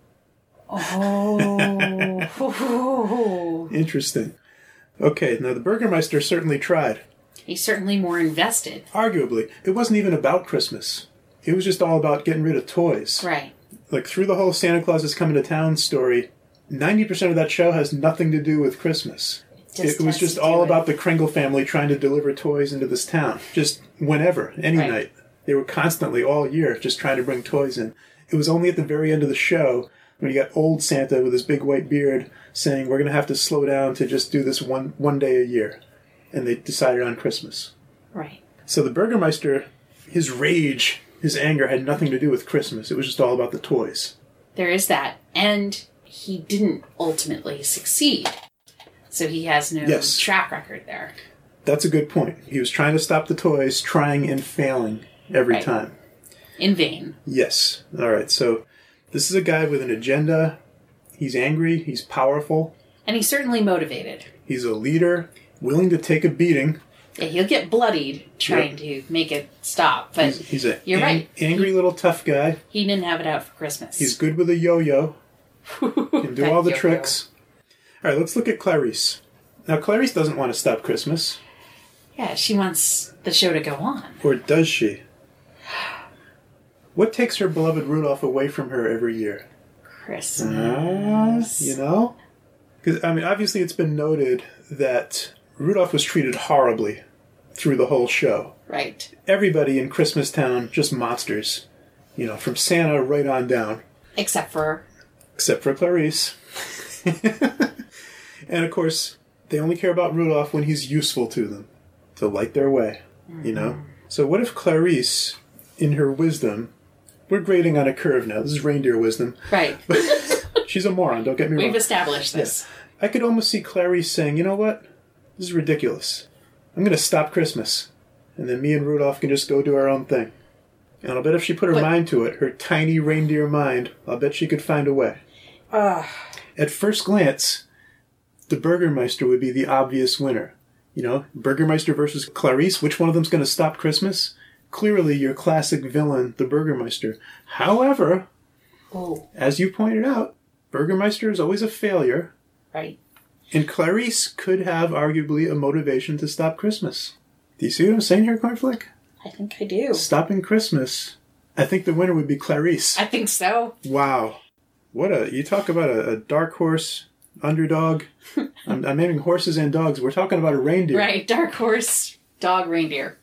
S3: Oh.
S2: Interesting. Okay, now the Burgermeister certainly tried.
S3: He's certainly more invested.
S2: Arguably, it wasn't even about Christmas. It was just all about getting rid of toys.
S3: Right.
S2: Like, through the whole Santa Claus is Coming to Town story, ninety percent of that show has nothing to do with Christmas.
S3: Just
S2: It was
S3: has
S2: just
S3: to
S2: all
S3: do
S2: about
S3: with-
S2: the Kringle family trying to deliver toys into this town. Just whenever, any
S3: Right.
S2: night. They were constantly, all year, just trying to bring toys in. It was only at the very end of the show when you got old Santa with his big white beard saying, we're going to have to slow down to just do this one, one day a year. And they decided on Christmas.
S3: Right.
S2: So the Burgermeister, his rage, his anger had nothing to do with Christmas. It was just all about the toys.
S3: There is that. And he didn't ultimately succeed. So he has no
S2: Yes.
S3: track record there.
S2: That's a good point. He was trying to stop the toys, trying and failing every
S3: Right.
S2: time.
S3: In vain.
S2: Yes. All right. So this is a guy with an agenda. He's angry. He's powerful.
S3: And he's certainly motivated.
S2: He's a leader, willing to take a beating.
S3: Yeah, he'll get bloodied trying to make it stop. But
S2: He's, he's a
S3: you're
S2: ang-
S3: right.
S2: angry little tough guy.
S3: He didn't have it out for Christmas.
S2: He's good with a yo-yo. Can do
S3: That
S2: all the
S3: yo-yo.
S2: tricks. All right. Let's look at Clarice. Now, Clarice doesn't want to stop Christmas.
S3: Yeah, she wants the show to go on.
S2: Or does she? What takes her beloved Rudolph away from her every year?
S3: Christmas.
S2: Uh, you know? Because, I mean, obviously it's been noted that Rudolph was treated horribly through the whole show.
S3: Right.
S2: Everybody in Christmastown, just monsters. You know, from Santa right on down.
S3: Except for...
S2: Except for Clarice. And, of course, they only care about Rudolph when he's useful to them. To light their way, mm-hmm. you know? So what if Clarice, in her wisdom... We're grading on a curve now. This is reindeer wisdom.
S3: Right.
S2: She's a moron, don't get me wrong.
S3: We've established this.
S2: Yeah. I could almost see Clarice saying, you know what? This is ridiculous. I'm going to stop Christmas. And then me and Rudolph can just go do our own thing. And I'll bet if she put her but, mind to it, her tiny reindeer mind, I'll bet she could find a way.
S3: Uh,
S2: At first glance, the Burgermeister would be the obvious winner. You know, Burgermeister versus Clarice, which one of them's going to stop Christmas? Clearly your classic villain, the Burgermeister. However,
S3: oh.
S2: as you pointed out, Burgermeister is always a failure.
S3: Right.
S2: And Clarice could have arguably a motivation to stop Christmas. Do you see what I'm saying here, Cornflake?
S3: I think I do.
S2: Stopping Christmas. I think the winner would be Clarice.
S3: I think so.
S2: Wow. What a... You talk about a, a dark horse underdog. I'm, I'm naming horses and dogs. We're talking about a reindeer.
S3: Right. Dark horse, dog, reindeer.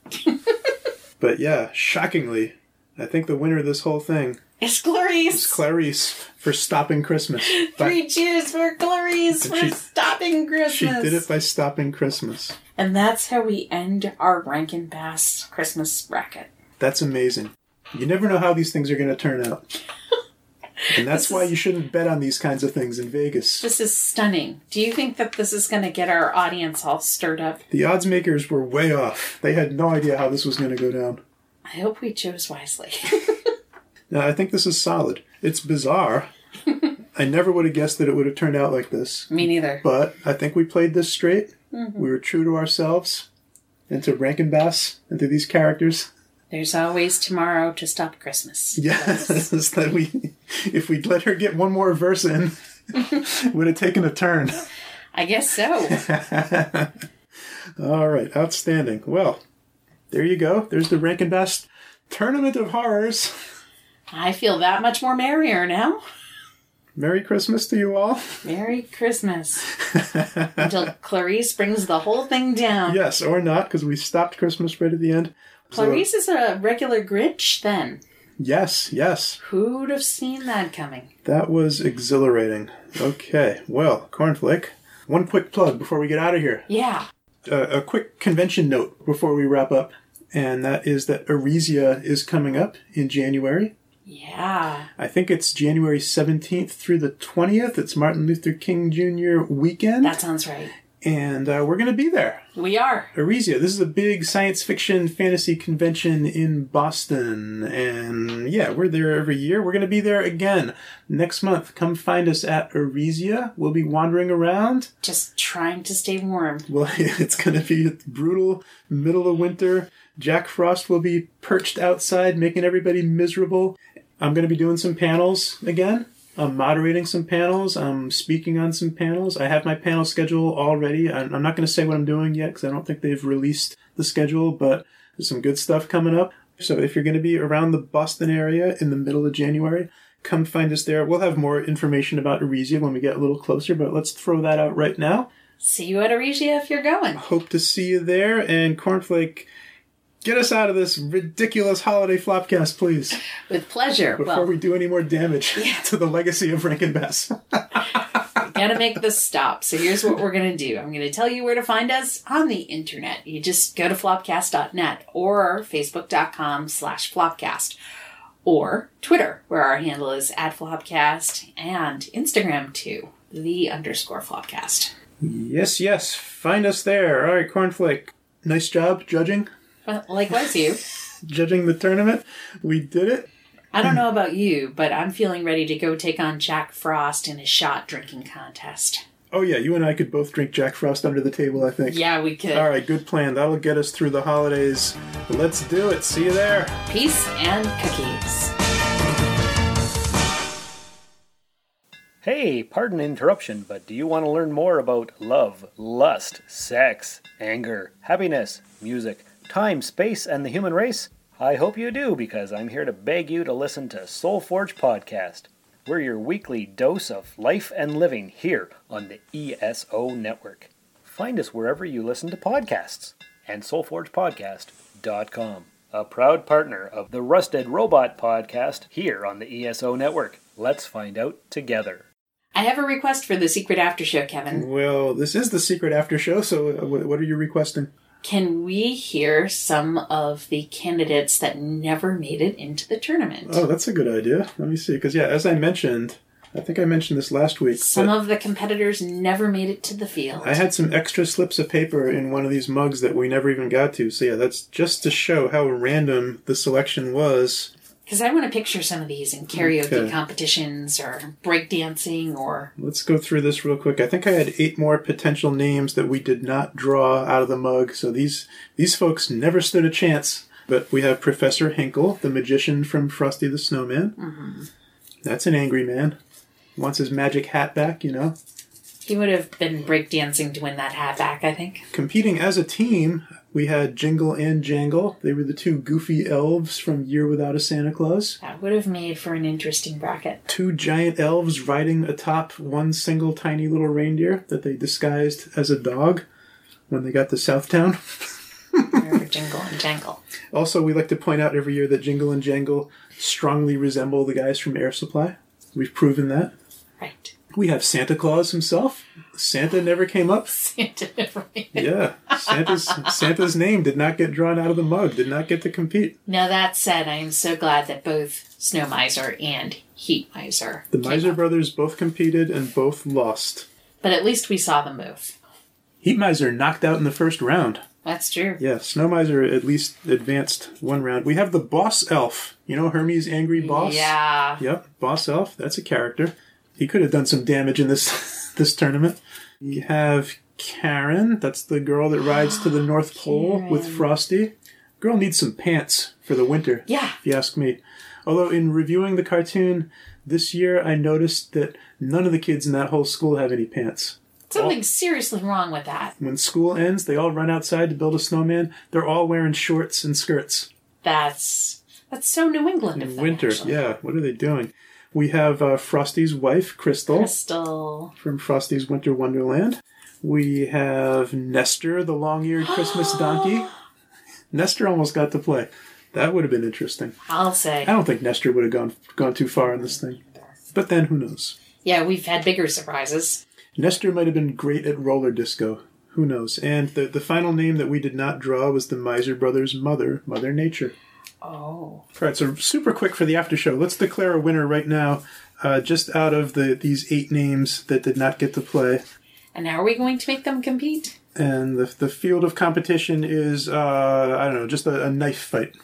S2: But yeah, shockingly, I think the winner of this whole thing
S3: is Clarice.
S2: Is Clarice for stopping Christmas.
S3: Three by, cheers for Clarice for she, stopping Christmas.
S2: She did it by stopping Christmas.
S3: And that's how we end our Rankin Bass Christmas bracket.
S2: That's amazing. You never know how these things are going to turn out. And that's why is, you shouldn't bet on these kinds of things in Vegas.
S3: This is stunning. Do you think that this is going to get our audience all stirred up?
S2: The odds makers were way off. They had no idea how this was going to go down.
S3: I hope we chose wisely.
S2: No, I think this is solid. It's bizarre. I never would have guessed that it would have turned out like this.
S3: Me neither.
S2: But I think we played this straight.
S3: Mm-hmm.
S2: We were true to ourselves and to Rankin Bass and to these characters.
S3: There's always tomorrow to stop Christmas.
S2: Yes, that we, if we'd let her get one more verse in, would have taken a turn.
S3: I guess so.
S2: All right, outstanding. Well, there you go. There's the Rankin Bass Tournament of Horrors.
S3: I feel that much more merrier now.
S2: Merry Christmas to you all.
S3: Merry Christmas. Until Clarice brings the whole thing down.
S2: Yes, or not, because we stopped Christmas right at the end.
S3: Clarice
S2: so,
S3: is a regular Grinch then.
S2: Yes, yes.
S3: Who'd have seen that coming?
S2: That was exhilarating. Okay, well, Cornflake, one quick plug before we get out of here.
S3: Yeah.
S2: Uh, a quick convention note before we wrap up, and that is that Arisia is coming up in January.
S3: Yeah.
S2: I think it's January seventeenth through the twentieth. It's Martin Luther King Junior weekend.
S3: That sounds right.
S2: And uh, we're going to be there.
S3: We are.
S2: Arisia. This is a big science fiction fantasy convention in Boston. And yeah, we're there every year. We're going to be there again next month. Come find us at Arisia. We'll be wandering around.
S3: Just trying to stay warm.
S2: Well, it's going to be brutal, middle of winter. Jack Frost will be perched outside, making everybody miserable. I'm going to be doing some panels again. I'm moderating some panels. I'm speaking on some panels. I have my panel schedule already. I'm not going to say what I'm doing yet because I don't think they've released the schedule, but there's some good stuff coming up. So if you're going to be around the Boston area in the middle of January, come find us there. We'll have more information about Arisia when we get a little closer, but let's throw that out right now.
S3: See you at Arisia if you're going.
S2: Hope to see you there. And Cornflake, get us out of this ridiculous holiday flopcast, please.
S3: With pleasure.
S2: Before
S3: well,
S2: we do any more damage yeah. to the legacy of Rankin Bass.
S3: We gotta make this stop. So here's what we're gonna do. I'm gonna tell you where to find us on the internet. You just go to flopcast dot net or facebook.com slash flopcast or Twitter, where our handle is at flopcast, and Instagram too, the underscore flopcast.
S2: Yes, yes. Find us there. All right, Cornflake. Nice job judging.
S3: Well, likewise you.
S2: Judging the tournament. We did it.
S3: I don't know about you, but I'm feeling ready to go take on Jack Frost in a shot drinking contest.
S2: Oh yeah, you and I could both drink Jack Frost under the table, I think.
S3: Yeah, we could.
S2: All right, good plan. That'll get us through the holidays. Let's do it. See you there.
S3: Peace and cookies.
S5: Hey, pardon the interruption, but do you want to learn more about love, lust, sex, anger, happiness, music, time, space, and the human race? I hope you do, because I'm here to beg you to listen to Soul Forge Podcast. We're your weekly dose of life and living here on the E S O Network. Find us wherever you listen to podcasts and soul forge podcast dot com. A proud partner of the Rusted Robot Podcast here on the E S O Network. Let's find out together.
S3: I have a request for the secret after show, Kevin.
S2: Well, this is the secret after show, so uh, what what are you requesting?
S3: Can we hear some of the candidates that never made it into the tournament?
S2: Oh, that's a good idea. Let me see. Because, yeah, as I mentioned, I think I mentioned this last week.
S3: Some of the competitors never made it to the field.
S2: I had some extra slips of paper in one of these mugs that we never even got to. So, yeah, that's just to show how random the selection was.
S3: Because I want to picture some of these in karaoke
S2: Okay.
S3: competitions or breakdancing or...
S2: Let's go through this real quick. I think I had eight more potential names that we did not draw out of the mug. So these these folks never stood a chance. But we have Professor Hinkle, the magician from Frosty the Snowman.
S3: Mm-hmm.
S2: That's an angry man. Wants his magic hat back, you know.
S3: He would have been breakdancing to win that hat back, I think.
S2: Competing as a team, we had Jingle and Jangle. They were the two goofy elves from Year Without a Santa Claus.
S3: That would have made for an interesting bracket.
S2: Two giant elves riding atop one single tiny little reindeer that they disguised as a dog when they got to Southtown.
S3: Remember Jingle and Jangle.
S2: Also, we like to point out every year that Jingle and Jangle strongly resemble the guys from Air Supply. We've proven that.
S3: Right.
S2: We have Santa Claus himself. Santa never came up.
S3: Santa never made it.
S2: Yeah, Santa's Santa's name did not get drawn out of the mug, did not get to compete.
S3: Now that said, I am so glad that both Snow Miser and Heat Miser
S2: The
S3: came
S2: Miser
S3: up.
S2: brothers both competed and both lost.
S3: But at least we saw them move.
S2: Heat Miser knocked out in the first round.
S3: That's true.
S2: Yeah, Snow Miser at least advanced one round. We have the Boss Elf. You know Hermes' angry boss?
S3: Yeah.
S2: Yep, Boss Elf. That's a character. He could have done some damage in this this tournament. You have Karen. That's the girl that rides to the North Pole
S3: Karen.
S2: with Frosty. Girl needs some pants for the winter,
S3: Yeah.
S2: if you ask me. Although in reviewing the cartoon this year, I noticed that none of the kids in that whole school have any pants.
S3: Something's seriously wrong with that.
S2: When school ends, they all run outside to build a snowman. They're all wearing shorts and skirts.
S3: That's that's so New England of
S2: In
S3: them,
S2: winter,
S3: actually.
S2: yeah. What are they doing? We have uh, Frosty's wife, Crystal,
S3: Crystal.
S2: from Frosty's Winter Wonderland. We have Nestor, the long-eared Christmas donkey. Nestor almost got to play. That would have been interesting.
S3: I'll say.
S2: I don't think Nestor would have gone gone too far in this thing. But then, who knows?
S3: Yeah, we've had bigger surprises.
S2: Nestor might have been great at roller disco. Who knows? And the, the final name that we did not draw was the Miser brothers' mother, Mother Nature.
S3: Oh.
S2: All right, so super quick for the after show. Let's declare a winner right now, uh, just out of the these eight names that did not get to play.
S3: And how are we going to make them compete?
S2: And the the field of competition is, uh, I don't know, just a, a knife fight.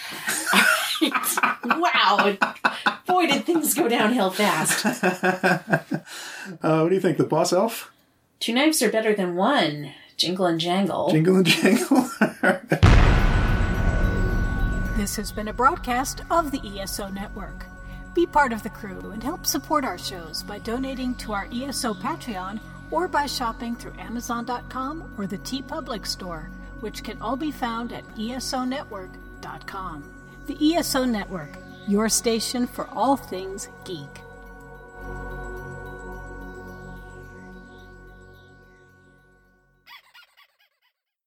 S3: Wow. Boy, did things go downhill fast.
S2: uh, what do you think, the Boss Elf?
S3: Two knives are better than one. Jingle and Jangle.
S2: Jingle and Jangle?
S1: This has been a broadcast of the E S O Network. Be part of the crew and help support our shows by donating to our E S O Patreon or by shopping through Amazon dot com or the TeePublic store, which can all be found at E S O network dot com. The E S O Network, your station for all things geek.